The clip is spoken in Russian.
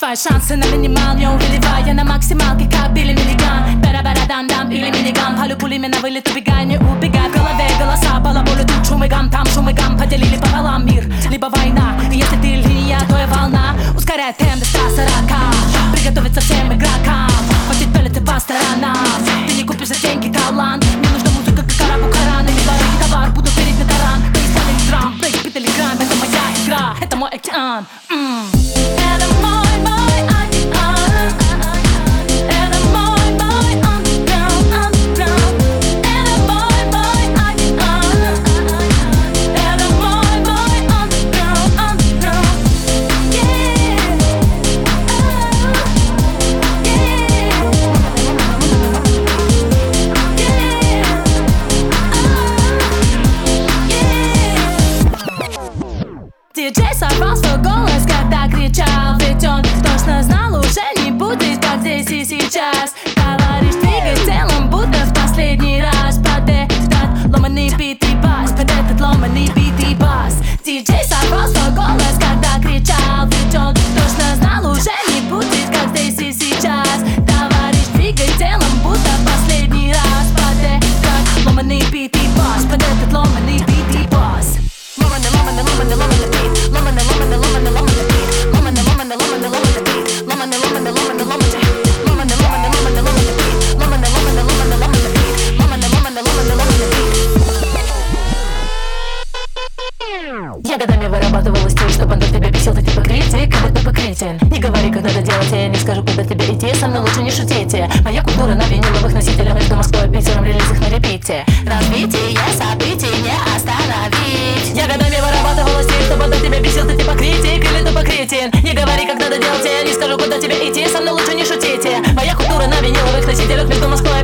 Свои шансы на минимал не увеливая на максималке, как Билли Миллиган. Бара-бара-дан-дан, или миниган. Палю пулями на вылет, убегай, не убегай. В голове голоса, балаболы, тут шум и гам. Там шум и гам, поделили пополам мир. Либо война, и если ты линия, то и волна. Ускоряй темп до 140. Приготовиться всем игрокам. Хватит пелеты по сторонам. Ты не купишь за деньги талант. Мне нужна музыка, как арабу Коран. Или дорогий товар, буду перед на таран. Ты исполнишь драм, плей, телеграм. Это моя игра, это мой океан. Это мой океан. Это мой underground, underground. Это мой океан. Это мой underground, underground. Yeah, Диджей сорвал свой голос, когда кричал, ведь он точно знал, уже не будет, как здесь и сейчас. Товарищ, двигай телом, будто в последний раз. Под этот ломаный бит и бас, под этот ломаный бит и бас. Диджей сорвал свой голос, когда кричал, ведь он точно знал, уже не будет, как здесь и сейчас. Товарищ, двигай телом, будто в последний раз. Под этот ломаный бит и бас, под этот ломаный бит и бас. Ломаный, ломаный, ломаный, ломаный бит. Ломаный, ломаный, ломаный, ломаный бит. Ломаный, ломаный, ломаный, ломаный бит. Ломаный, ломаный, ломаный, ломаный бит. Ломаный, ломаный, ломаный, ломаный бит. Ломаный, ломаный, ломаный, ломаный бит. Ломаный, ломаный, ломаный, ломаный бит. Я годами вырабатывала стиль, чтобы он тебя бесил, ты типа критик, когда ты покритен. Не говори, как надо делать, я не скажу, куда тебе идти. Со мной лучше не шутите. Моя культура на виниловых носителях между Москвой и Питером, релиз их на репите. Развитие событий не остановить. Я годами вырабатывала стиль, чтобы он тебя бесил, ты типа критик или тупо кретин. Не говори, как надо делать, я не скажу, куда тебе идти. Со мной лучше не шутите. Моя культура на виниловых носителях между Москвой